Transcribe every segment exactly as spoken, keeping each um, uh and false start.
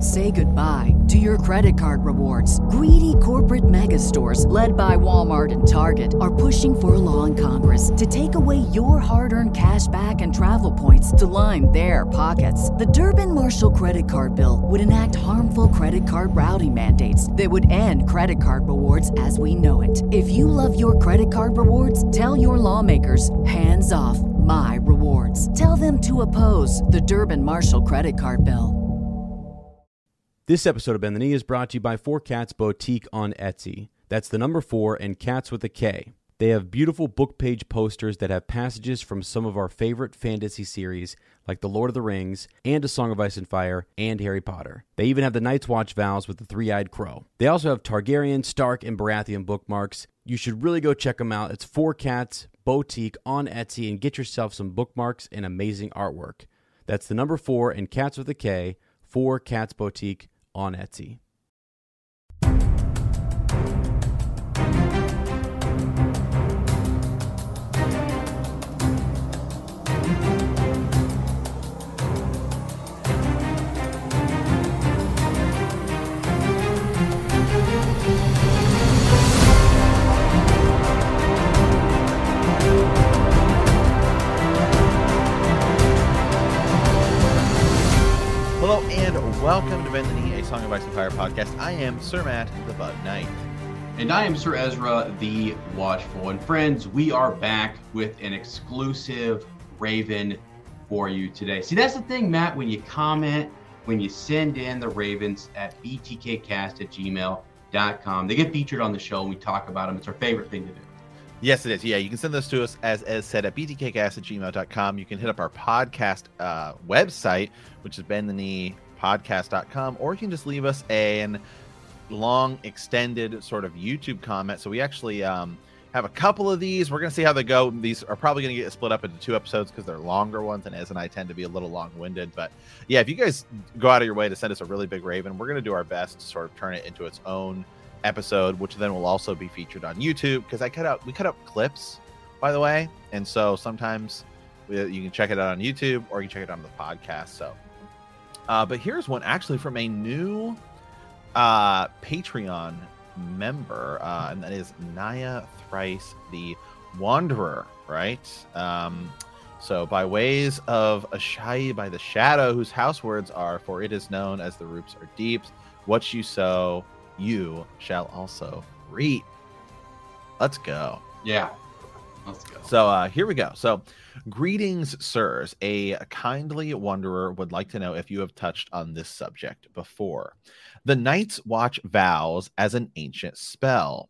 Say goodbye to your credit card rewards. Greedy corporate mega stores, led by Walmart and Target, are pushing for a law in Congress to take away your hard-earned cash back and travel points to line their pockets. The Durbin-Marshall credit card bill would enact harmful credit card routing mandates that would end credit card rewards as we know it. If you love your credit card rewards, tell your lawmakers, hands off my rewards. Tell them to oppose the Durbin-Marshall credit card bill. This episode of Bend the Knee is brought to you by Four Cats Boutique on Etsy. That's the number four and cats with a K. They have beautiful book page posters that have passages from some of our favorite fantasy series like The Lord of the Rings and A Song of Ice and Fire and Harry Potter. They even have the Night's Watch vows with the three-eyed crow. They also have Targaryen, Stark, and Baratheon bookmarks. You should really go check them out. It's Four Cats Boutique on Etsy and get yourself some bookmarks and amazing artwork. That's the number four and cats with a K, Four Cats Boutique on Etsy. Hello and welcome to Bend the Knee, a Song of Ice and Fire podcast. I am Sir Matt, the Bud Knight. And I am Sir Ezra, the Watchful. And friends, we are back with an exclusive Raven for you today. See, that's the thing, Matt, when you comment, when you send in the Ravens at b t k cast at gmail dot com, they get featured on the show and we talk about them. It's our favorite thing to do. Yes, it is. Yeah, you can send those to us, as as said, at b t k cast at gmail dot com. You can hit up our podcast uh, website, which is bend the knee podcast dot com, or you can just leave us a long, extended sort of YouTube comment. So we actually um, have a couple of these. We're going to see how they go. These are probably going to get split up into two episodes because they're longer ones, and Ez and I tend to be a little long-winded. But yeah, if you guys go out of your way to send us a really big Raven, we're going to do our best to sort of turn it into its own episode, which then will also be featured on YouTube, because I cut out we cut out clips, by the way, and so sometimes we, you can check it out on YouTube or you can check it out on the podcast. So uh but here's one actually from a new uh Patreon member, uh and that is Naya Thrice the Wanderer, right? Um so by ways of Ashai by the Shadow, whose house words are, for it is known as the roots are deep, what you sow you shall also reap. Let's go. Yeah, let's go. So uh, here we go. So, greetings, sirs. A kindly wanderer would like to know if you have touched on this subject before. The Night's Watch vows as an ancient spell.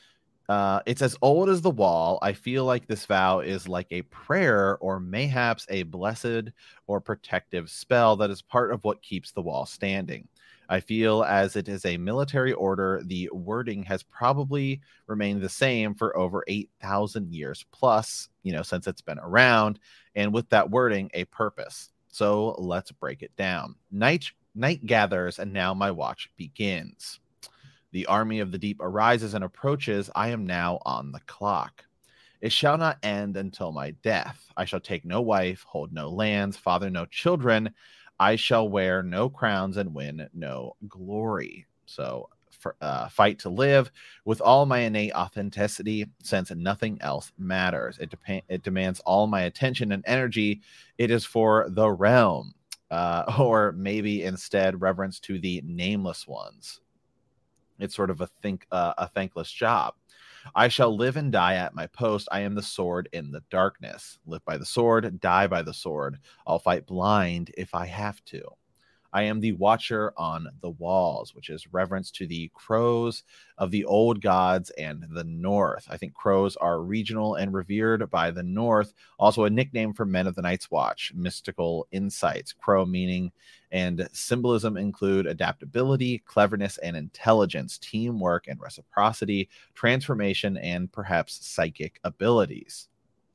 Uh, it's as old as the wall. I feel like this vow is like a prayer or mayhaps a blessed or protective spell that is part of what keeps the wall standing. I feel as it is a military order, the wording has probably remained the same for over eight thousand years plus, you know, since it's been around, and with that wording, a purpose. So let's break it down. Night, night gathers, and now my watch begins. The army of the deep arises and approaches. I am now on the clock. It shall not end until my death. I shall take no wife, hold no lands, father no children. I shall wear no crowns and win no glory. So for, uh, fight to live with all my innate authenticity, since nothing else matters. It, de- it demands all my attention and energy. It is for the realm, uh, or maybe instead reverence to the nameless ones. It's sort of a think uh, a thankless job. I shall live and die at my post. I am the sword in the darkness. Live by the sword, die by the sword. I'll fight blind if I have to. I am the watcher on the walls, which is reverence to the crows of the old gods and the North. I think crows are regional and revered by the North. Also a nickname for men of the Night's Watch. Mystical insights. Crow meaning and symbolism include adaptability, cleverness and intelligence, teamwork and reciprocity, transformation, and perhaps psychic abilities.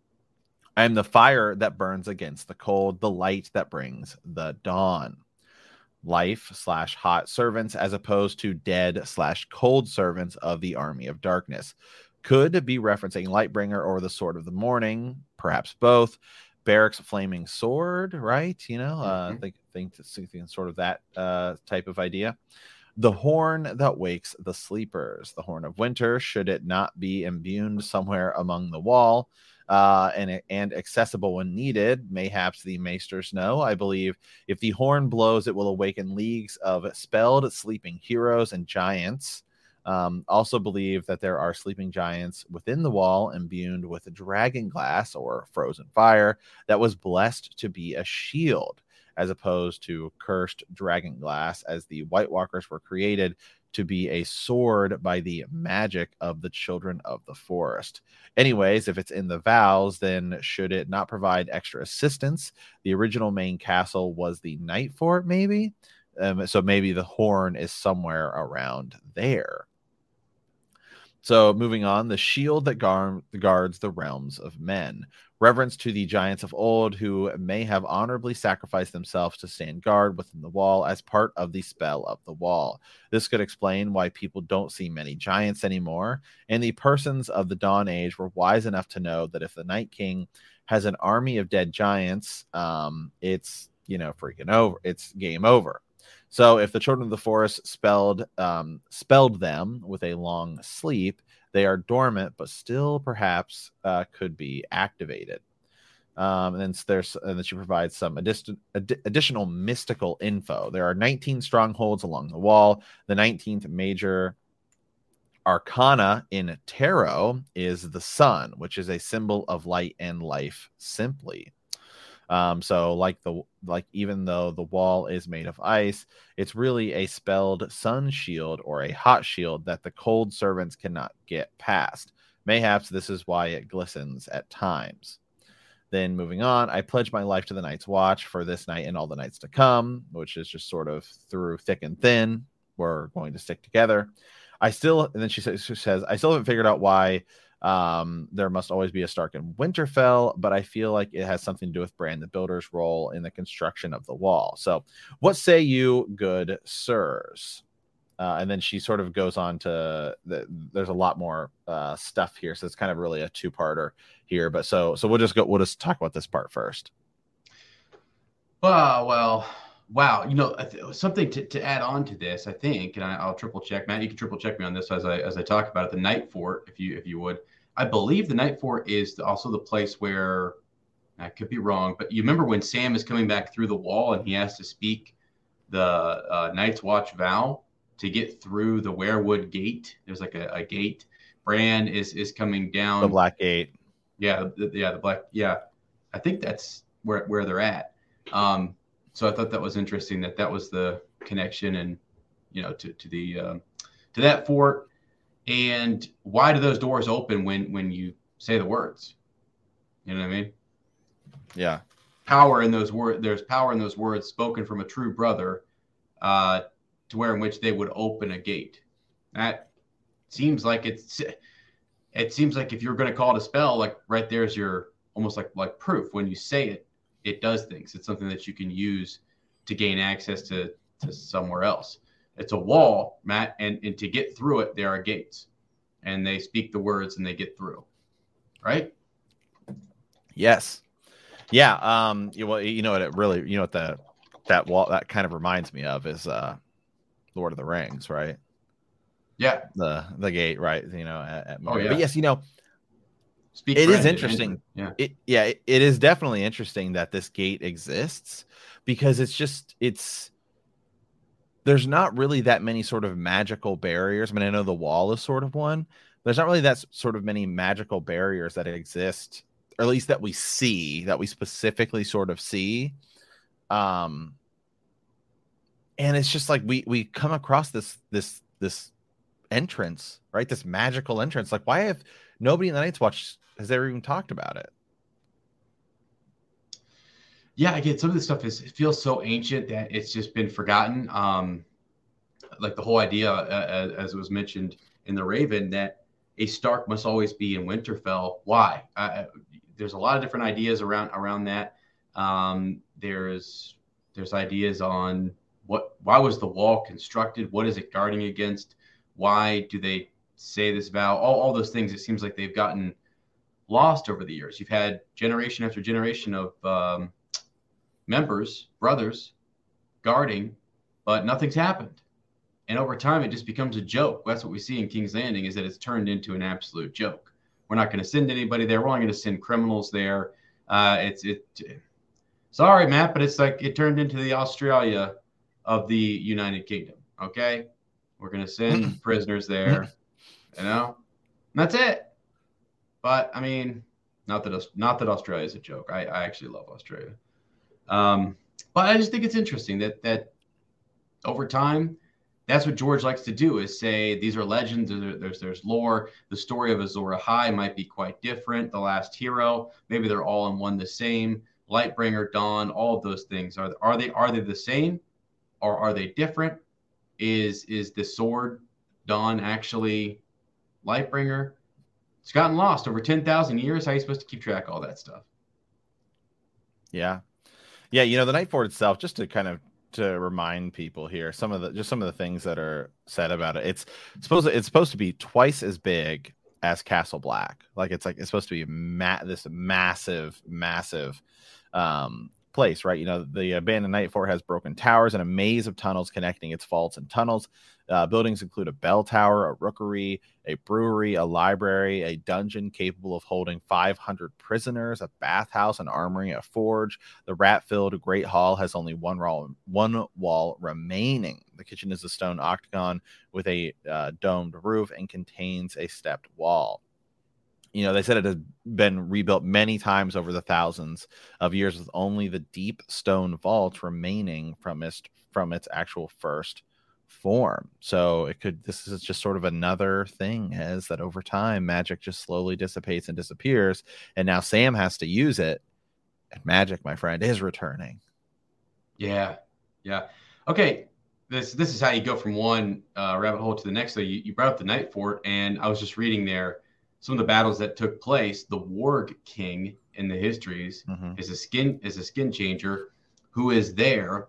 I am the fire that burns against the cold, the light that brings the dawn. Life slash hot servants as opposed to dead slash cold servants of the army of darkness. Could be referencing Lightbringer or the Sword of the Morning, perhaps both. Beric's flaming sword, right? You know, uh, Mm-hmm. think think thinking sort of that uh, type of idea. The horn that wakes the sleepers, the horn of winter, should it not be imbued somewhere among the wall, uh, and and accessible when needed, mayhaps the maesters know. I believe if the horn blows, it will awaken leagues of spelled sleeping heroes and giants. Um, also believe that there are sleeping giants within the wall imbued with dragon glass or frozen fire that was blessed to be a shield, as opposed to cursed dragon glass, as the White Walkers were created to be a sword by the magic of the children of the forest. Anyways, if it's in the vows, then should it not provide extra assistance? The original main castle was the Night Fort, maybe? Um, so maybe the horn is somewhere around there. So moving on, the shield that gar- guards the realms of men. Reverence to the giants of old who may have honorably sacrificed themselves to stand guard within the wall as part of the spell of the wall. This could explain why people don't see many giants anymore. And the persons of the Dawn Age were wise enough to know that if the Night King has an army of dead giants, um, it's, you know, freaking over. It's game over. So if the children of the forest spelled um, spelled them with a long sleep, they are dormant, but still perhaps uh, could be activated. Um, and then there's and then she provides some addi- ad- additional mystical info. There are nineteen strongholds along the wall. The nineteenth major arcana in tarot is the sun, which is a symbol of light and life simply. Um, so like the like even though the wall is made of ice, it's really a spelled sun shield or a hot shield that the cold servants cannot get past. Mayhaps this is why it glistens at times. Then moving on, I pledge my life to the Night's Watch for this night and all the nights to come, which is just sort of through thick and thin. We're going to stick together. I still, and then she says, she says I still haven't figured out why Um, there must always be a Stark in Winterfell, but I feel like it has something to do with Bran the Builder's role in the construction of the wall. So what say you, good sirs? Uh, and then she sort of goes on to the, there's a lot more uh, stuff here. So it's kind of really a two-parter here, but so, so we'll just go, we'll just talk about this part first. Oh, well, wow. You know, something to, to add on to this, I think, and I, I'll triple check, Matt, you can triple check me on this as I, as I talk about it. The Night Fort, if you, if you would, I believe the Night Fort is also the place where, I could be wrong, but you remember when Sam is coming back through the wall and he has to speak the uh, Night's Watch vow to get through the Werewood Gate. There's like a, a gate. Bran is is coming down. The Black Gate. Yeah, the, yeah, the Black. Yeah, I think that's where where they're at. Um, so I thought that was interesting that that was the connection, and you know, to to the um, to that fort. And why do those doors open when when you say the words? You know what I mean? Yeah. Power in those words. There's power in those words spoken from a true brother, uh, to where in which they would open a gate. That seems like it's. It seems like if you're going to call it a spell, like right there's your almost like like proof. When you say it, it does things. It's something that you can use to gain access to to somewhere else. It's a wall, Matt, and, and to get through it, there are gates, and they speak the words and they get through, right? Yes. Yeah. Um, you, well, you know what it really, you know what the, that wall, that kind of reminds me of is, uh, Lord of the Rings, right? Yeah. The, the gate, right. You know, at, at oh, yeah. But yes, you know, Speak it friend, is interesting. Yeah. It, yeah. It, it is definitely interesting that this gate exists, because it's just, it's, there's not really that many sort of magical barriers. I mean, I know the wall is sort of one. There's not really that sort of many magical barriers that exist, or at least that we see, that we specifically sort of see. Um, and it's just like we we come across this this this entrance, right? This magical entrance. Like, why have nobody in the Night's Watch has ever even talked about it? Yeah, again, some of this stuff is it feels so ancient that it's just been forgotten. Um, like the whole idea, uh, as it was mentioned in the Raven, that a Stark must always be in Winterfell. Why? Uh, there's a lot of different ideas around around that. Um, there's there's ideas on what why was the wall constructed? What is it guarding against? Why do they say this vow? All all those things. It seems like they've gotten lost over the years. You've had generation after generation of um, members, brothers, guarding, but nothing's happened. And over time, it just becomes a joke. That's what we see in King's Landing, is that it's turned into an absolute joke. We're not going to send anybody there. We're only going to send criminals there. Uh, it's it. Sorry, Matt, but it's like it turned into the Australia of the United Kingdom. Okay, we're going to send prisoners there. You know, and that's it. But I mean, not that not that Australia is a joke. I, I actually love Australia. Um, but I just think it's interesting that that over time, that's what George likes to do, is say these are legends. There's there's, there's lore. The story of Azor Ahai might be quite different. The Last Hero, maybe they're all in one the same. Lightbringer, Dawn, all of those things are are they are they the same, or are they different? Is is the sword Dawn actually Lightbringer? It's gotten lost over ten thousand years. How are you supposed to keep track of all that stuff? Yeah. Yeah. You know, the Nightfort itself, just to kind of to remind people here, some of the, just some of the things that are said about it. It's supposed to, it's supposed to be twice as big as Castle Black. Like it's like, it's supposed to be ma- this massive, massive um, place, right? You know, the abandoned Nightfort has broken towers and a maze of tunnels connecting its vaults and tunnels. Uh, buildings include a bell tower, a rookery, a brewery, a library, a dungeon capable of holding five hundred prisoners, a bathhouse, an armory, a forge. The rat-filled Great Hall has only one wall, one wall remaining. The kitchen is a stone octagon with a uh, domed roof and contains a stepped wall. You know, they said it has been rebuilt many times over the thousands of years, with only the deep stone vault remaining from its from its actual first form. So it could, this is just sort of another thing, is that over time magic just slowly dissipates and disappears, and now Sam has to use it, and magic, my friend, is returning. Yeah, yeah. Okay, this this is how you go from one uh, rabbit hole to the next. So you, you brought up the Nightfort, and I was just reading there some of the battles that took place. The Warg King in the histories mm-hmm. is a skin is a skin changer who is there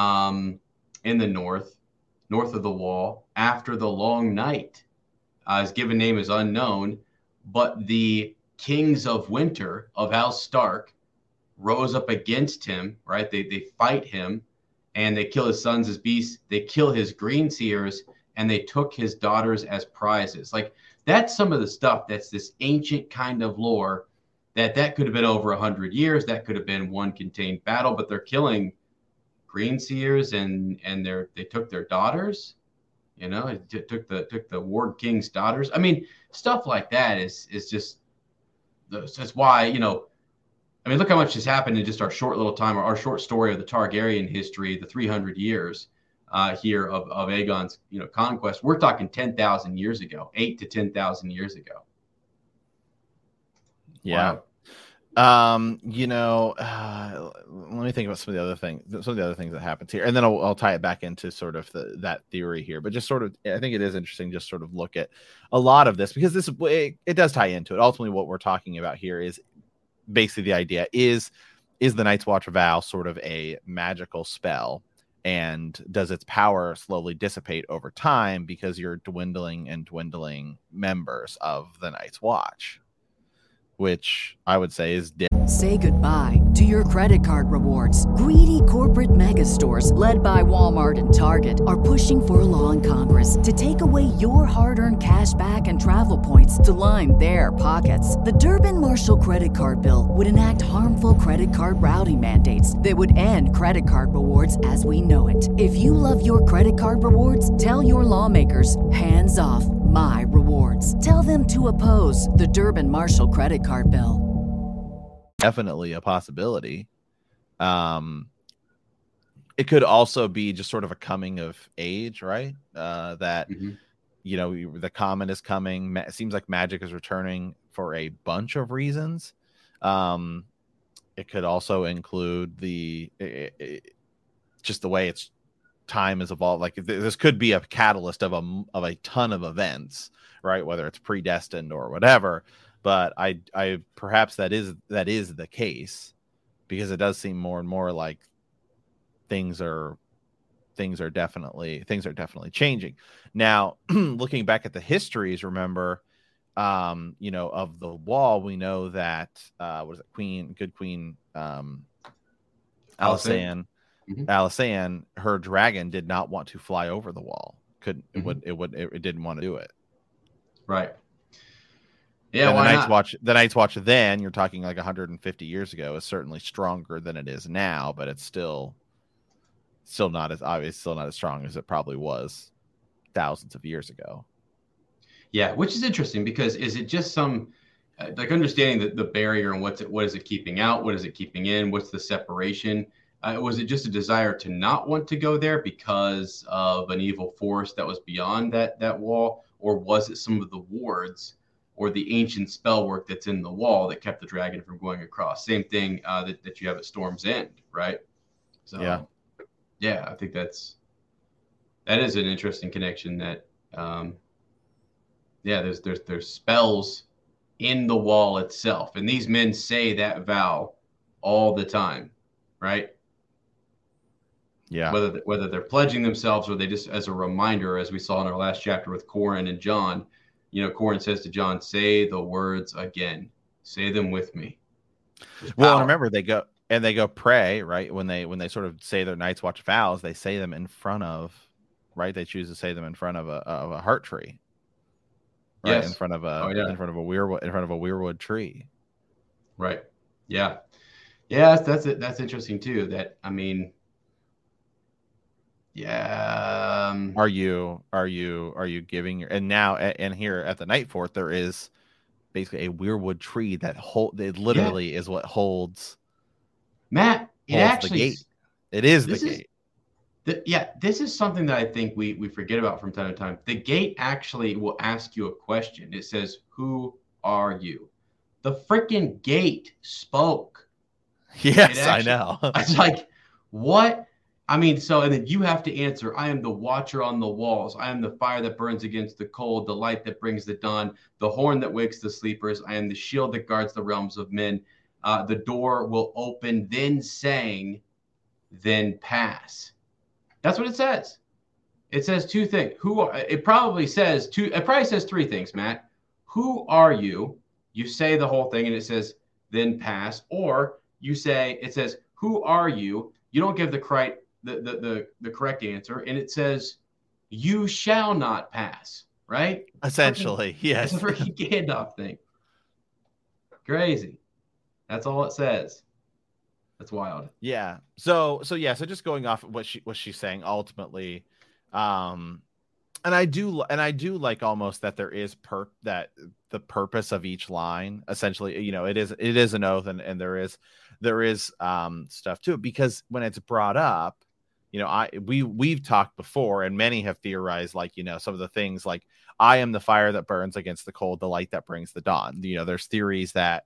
um, in the north. north of the wall after the long night. Uh, his given name is unknown, but the kings of winter of House Stark rose up against him, right? They they fight him, and they kill his sons as beasts. They kill his green seers, and they took his daughters as prizes. Like, that's some of the stuff that's this ancient kind of lore that that could have been over one hundred years. That could have been one contained battle, but they're killing green seers and and their they took their daughters, you know, it t- took the took the Warg King's daughters. I mean, stuff like that is is just that's why, you know, I mean, look how much has happened in just our short little time, or our short story of the Targaryen history, the three hundred years uh, here of of Aegon's, you know, conquest. We're talking ten thousand years ago, eight to ten thousand years ago. Yeah. Wow. Um, you know, uh, let me think about some of the other things, some of the other things that happens here, and then I'll, I'll tie it back into sort of the, that theory here. But just sort of, I think it is interesting, just sort of look at a lot of this, because this it, it does tie into it. Ultimately, what we're talking about here is basically the idea is is the Night's Watch vow sort of a magical spell, and does its power slowly dissipate over time because you're dwindling and dwindling members of the Night's Watch, which I would say is dead. Say goodbye to your credit card rewards. Greedy corporate mega stores, led by Walmart and Target, are pushing for a law in Congress to take away your hard-earned cash back and travel points to line their pockets. The Durbin-Marshall credit card bill would enact harmful credit card routing mandates that would end credit card rewards as we know it. If you love your credit card rewards, tell your lawmakers, hands off my rewards. Tell them to oppose the Durbin-Marshall credit card bill. Definitely a possibility. Um, it could also be just sort of a coming of age, right? Uh, that, mm-hmm. you know, the common is coming. It seems like magic is returning for a bunch of reasons. Um, it could also include the it, it, just the way it's time has evolved. Like this could be a catalyst of a of a ton of events, right? Whether it's predestined or whatever. But I, I perhaps that is that is the case, because it does seem more and more like things are things are definitely things are definitely changing. Now, looking back at the histories, remember, um, you know, of the wall, we know that uh, what is it, Queen, good Queen, um, Alysanne, mm-hmm. Alysanne, her dragon did not want to fly over the wall. Couldn't mm-hmm. it would it would it, it didn't want to do it. Right. Yeah. And why the Night's not? Watch, the Night's Watch, then you're talking like one hundred fifty years ago, is certainly stronger than it is now, but it's still, still not as obvious, still not as strong as it probably was thousands of years ago. Yeah, which is interesting because is it just some uh, like understanding the, the barrier and what's it, what is it keeping out? What is it keeping in? What's the separation? Uh, was it just a desire to not want to go there because of an evil force that was beyond that that wall? Or was it some of the wards or the ancient spell work that's in the wall that kept the dragon from going across? Same thing uh, that, that you have at Storm's End, right? So, yeah. Yeah, I think that's, that is an interesting connection that, um, yeah, there's, there's, there's spells in the wall itself. And these men say that vow all the time, right? Yeah. Whether they, whether they're pledging themselves or they just as a reminder, as we saw in our last chapter with Corrin and Jon, you know, Corrin says to Jon, say the words again, say them with me. Well, and remember they go and they go pray, right? When they, when they sort of say their Night's Watch vows, they say them in front of, right. They choose to say them in front of a, of a heart tree, right? Yes. In front of a, oh, yeah. in front of a weirwood, in front of a weirwood tree. Right. Yeah. Yeah. That's, that's it. That's interesting too. That, I mean, yeah. Um, are you are you are you giving your and now and here at the Night Fort there is basically a weirwood tree that hold it literally yeah. is what holds Matt. It holds actually the gate. It is the is, gate. The, yeah, this is something that I think we we forget about from time to time. The gate actually will ask you a question. It says, "Who are you?" The freaking gate spoke. Yes, actually, I know. It's like, what? I mean, so, and then you have to answer, I am the watcher on the walls. I am the fire that burns against the cold, the light that brings the dawn, the horn that wakes the sleepers. I am the shield that guards the realms of men. Uh, the door will open, then saying, then pass. That's what it says. It says two things. Who are, it probably says two, it probably says three things, Matt. Who are you? You say the whole thing and it says, then pass. Or you say, it says, who are you? You don't give the correct, The, the the the correct answer, and it says you shall not pass, right? Essentially, freaking, yes. It's a freaking Gandalf thing. Crazy. That's all it says. That's wild. Yeah. So so yeah, so just going off what she what she's saying ultimately, um and I do and I do like almost that there is per that the purpose of each line essentially, you know, it is it is an oath and, and there is there is um stuff to it because when it's brought up, you know, I we we've talked before and many have theorized like, you know, some of the things like I am the fire that burns against the cold, the light that brings the dawn. You know, there's theories that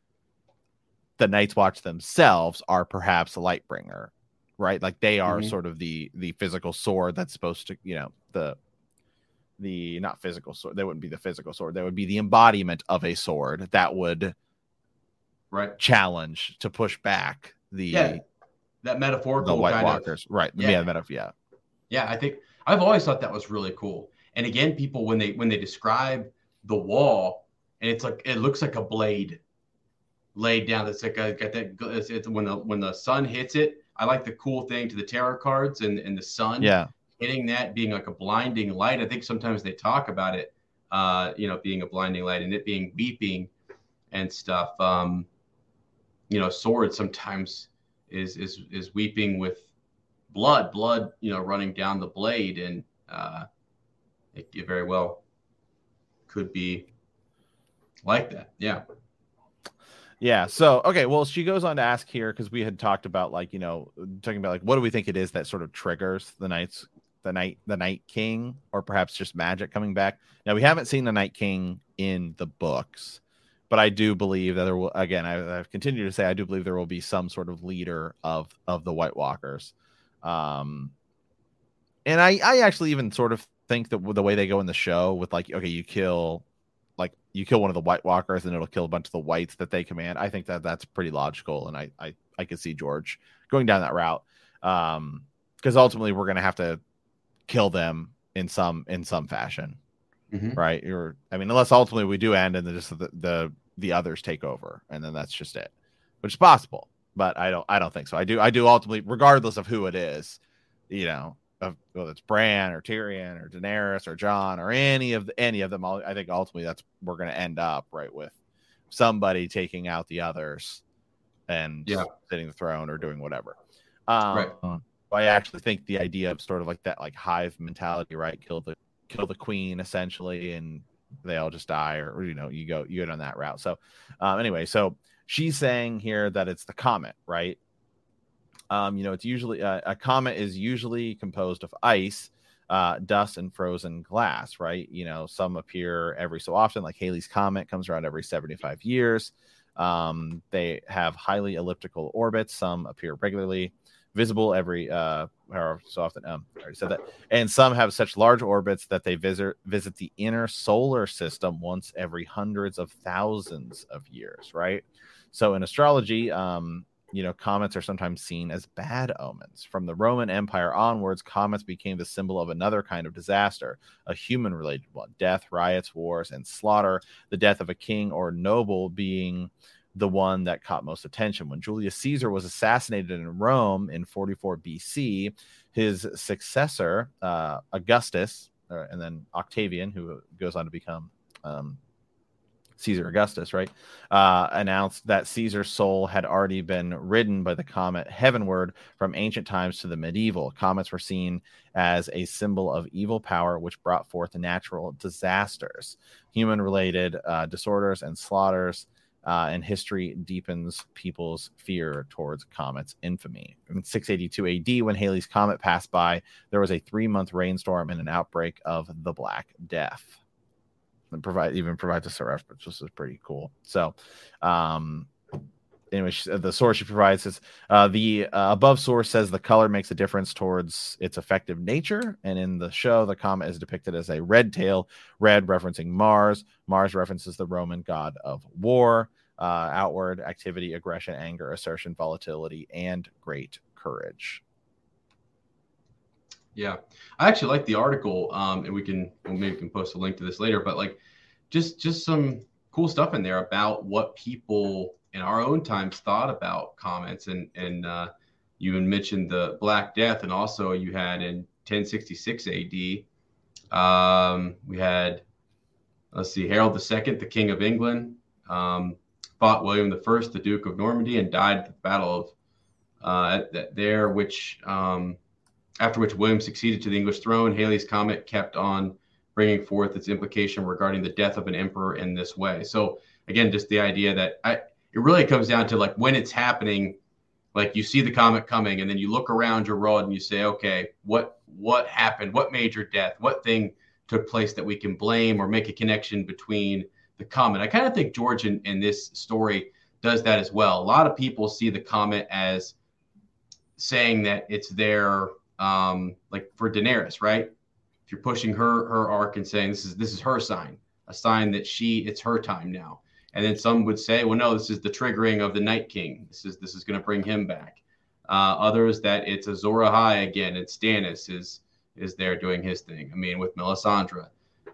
the Night's Watch themselves are perhaps a light bringer, right? Like they are mm-hmm. sort of the the physical sword that's supposed to, you know, the the not physical sword. They wouldn't be the physical sword. They would be the embodiment of a sword that would right challenge to push back the yeah. that metaphorical the White kind Walkers, of, right? Yeah. yeah, metaphor. Yeah, yeah. I think I've always thought that was really cool. And again, people when they when they describe the wall, and it's like it looks like a blade laid down. That's like a, got that. It's, it's when the when the sun hits it. I like the cool thing to the tarot cards and and the sun. Yeah, hitting that being like a blinding light. I think sometimes they talk about it, uh, you know, being a blinding light and it being weeping and stuff. Um, you know, sword sometimes is is is weeping with blood, blood, you know, running down the blade, and uh, it, it very well could be like that. Yeah. Yeah. So, okay. Well, she goes on to ask here, because we had talked about like, you know, talking about like, what do we think it is that sort of triggers the Night's, the night, the Night King, or perhaps just magic coming back. Now, we haven't seen the Night King in the books, but I do believe that there will, again, I, I've continued to say, I do believe there will be some sort of leader of, of the White Walkers. Um, and I, I actually even sort of think that with the way they go in the show with like, okay, you kill, like you kill one of the White Walkers and it'll kill a bunch of the whites that they command. I think that that's pretty logical. And I, I, I could see George going down that route. Um, because ultimately we're going to have to kill them in some, in some fashion. Mm-hmm. right? You're, I mean, unless ultimately we do end and then just the, the the others take over, and then that's just it, which is possible, but I don't I don't think so. I do I do ultimately, regardless of who it is, you know, of whether it's Bran or Tyrion or Daenerys or Jon or any of the, any of them, I think ultimately that's we're going to end up right with somebody taking out the others and yeah. sitting the throne or doing whatever. Um, right. I actually think the idea of sort of like that, like hive mentality, right? Kill the kill the queen essentially, and they all just die, or you know, you go you go down that route. So, um, anyway, so she's saying here that it's the comet, right? Um, you know, it's usually uh, a comet is usually composed of ice, uh, dust, and frozen glass, right? You know, some appear every so often, like Halley's Comet comes around every seventy-five years. Um, they have highly elliptical orbits. Some appear regularly, visible every uh, however so often. Um, I already said that. And some have such large orbits that they visit visit the inner solar system once every hundreds of thousands of years, right? So in astrology, um, you know, comets are sometimes seen as bad omens. From the Roman Empire onwards, comets became the symbol of another kind of disaster, a human-related one: death, riots, wars, and slaughter. The death of a king or noble being the one that caught most attention. When Julius Caesar was assassinated in Rome in forty-four B C, his successor, uh, Augustus, uh, and then Octavian, who goes on to become um, Caesar Augustus, right, uh, announced that Caesar's soul had already been ridden by the comet heavenward from ancient times to the medieval. Comets were seen as a symbol of evil power, which brought forth natural disasters, human-related uh, disorders, and slaughters. Uh, and history deepens people's fear towards comets' infamy. In six eighty-two A D, when Halley's Comet passed by, there was a three-month rainstorm and an outbreak of the Black Death. And provide even provides us a reference, which is pretty cool. So, um, anyway, she, the source she provides is uh, the uh, above source says the color makes a difference towards its effective nature. And in the show, the comet is depicted as a red tail, red referencing Mars. Mars references the Roman god of war, uh, outward activity, aggression, anger, assertion, volatility, and great courage. Yeah, I actually like the article, um, and we can well, maybe we can post a link to this later. But like, just just some cool stuff in there about what people in our own times thought about comets, and and uh, you had mentioned the Black Death, and also you had in ten sixty-six A D, um, we had let's see, Harold the Second, the King of England, um, fought William the First, the Duke of Normandy, and died at the Battle of uh, at, there, which. Um, After which William succeeded to the English throne. Halley's Comet kept on bringing forth its implication regarding the death of an emperor in this way. So again, just the idea that I, it really comes down to like when it's happening, like you see the comet coming and then you look around your world and you say, okay, what, what happened? What major death? What thing took place that we can blame or make a connection between the comet? I kind of think George in, in this story does that as well. A lot of people see the comet as saying that it's their, Um, like for Daenerys, right? If you're pushing her her arc and saying this is this is her sign, a sign that she it's her time now. And then some would say, well, no, this is the triggering of the Night King. This is this is going to bring him back. Uh, others that it's Azor Ahai again. And Stannis is is there doing his thing. I mean, with Melisandre.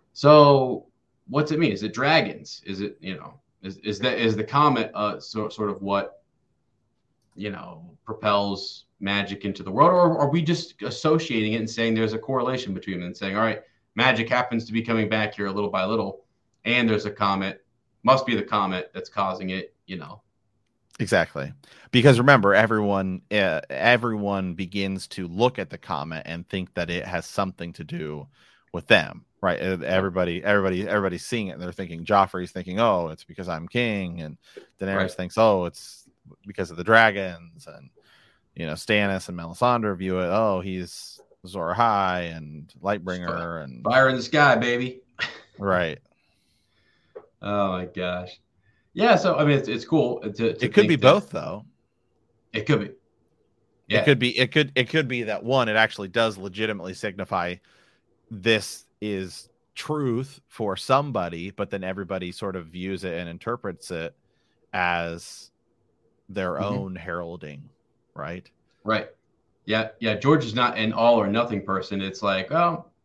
So what's it mean? Is it dragons? Is it you know is is that is the comet uh so, sort of what you know propels magic into the world, or are we just associating it and saying there's a correlation between them and saying, all right, magic happens to be coming back here little by little, and there's a comet, must be the comet that's causing it, you know? Exactly. Because remember, everyone, uh, everyone begins to look at the comet and think that it has something to do with them, right? Everybody, everybody, everybody's seeing it and they're thinking, Joffrey's thinking, oh, it's because I'm king. And Daenerys right. thinks, oh, it's because of the dragons. And, you know, Stannis and Melisandre view it. Oh, he's Azor Ahai and Lightbringer fire. and fire in the sky, baby. Right. Oh my gosh. Yeah. So I mean, it's it's cool. To, to it could be that, both, though. It could be. Yeah. It could be. It could. It could be that one. It actually does legitimately signify this is truth for somebody, but then everybody sort of views it and interprets it as their mm-hmm. own heralding. Right. Right. Yeah. Yeah. George is not an all or nothing person. It's like, oh,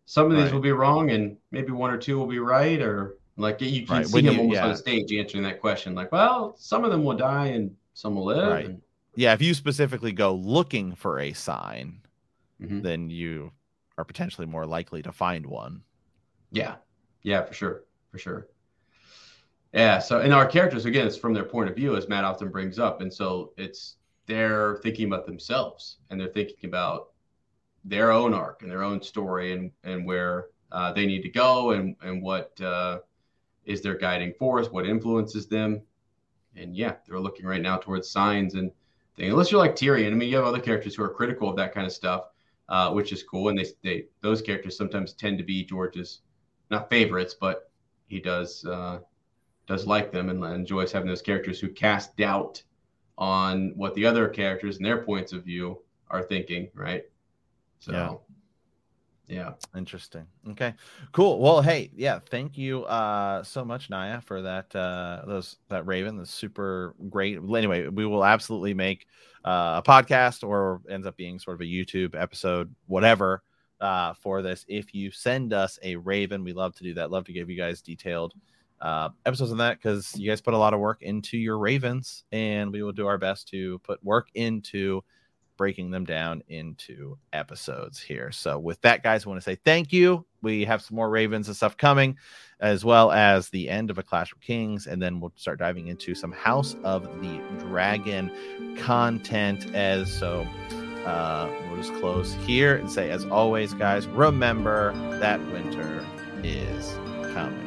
some of these Right. will be wrong, and maybe one or two will be right, or like you can Right. see When him you- almost yeah. on the stage answering that question. Like, well, some of them will die and some will live. Right. And, Yeah, if you specifically go looking for a sign, Mhm. then you are potentially more likely to find one. Yeah. Yeah, for sure. For sure. Yeah. So, and our characters, again, it's from their point of view, as Matt often brings up. And so it's, they're thinking about themselves, and they're thinking about their own arc and their own story, and, and where uh, they need to go, and, and what uh, is their guiding force, what influences them. And yeah, they're looking right now towards signs and things. Unless you're like Tyrion. I mean, you have other characters who are critical of that kind of stuff, uh, which is cool. And they, they, those characters sometimes tend to be George's, not favorites, but he does, uh, does like them and enjoys having those characters who cast doubt on what the other characters and their points of view are thinking. Right. So, Yeah. yeah. Interesting. Okay, cool. Well, hey, yeah, thank you uh so much, Naya, for that uh those that Raven. That's super great. Anyway, we will absolutely make uh, a podcast, or ends up being sort of a YouTube episode, whatever, uh for this. If you send us a Raven, we love to do that. Love to give you guys detailed uh episodes on that, because you guys put a lot of work into your Ravens, and we will do our best to put work into breaking them down into episodes here. So with that, guys, I want to say thank you. We have some more Ravens and stuff coming, as well as the end of A Clash of Kings, and then we'll start diving into some House of the Dragon content. As so uh we'll just close here and say, as always, guys, remember that winter is coming.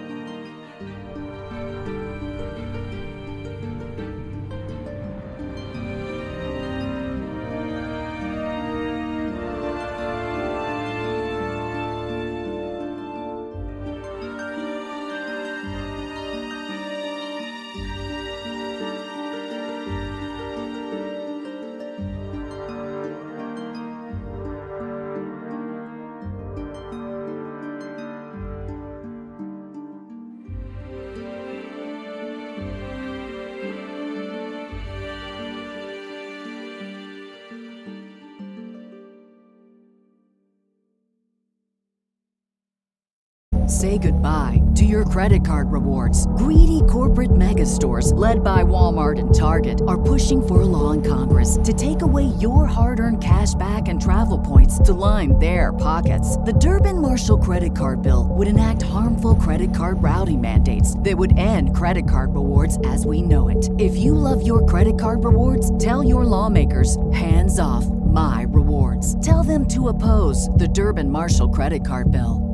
Say goodbye to your credit card rewards. Greedy corporate mega stores, led by Walmart and Target, are pushing for a law in Congress to take away your hard-earned cash back and travel points to line their pockets. The Durbin-Marshall credit card bill would enact harmful credit card routing mandates that would end credit card rewards as we know it. If you love your credit card rewards, tell your lawmakers, hands off my rewards. Tell them to oppose the Durbin-Marshall credit card bill.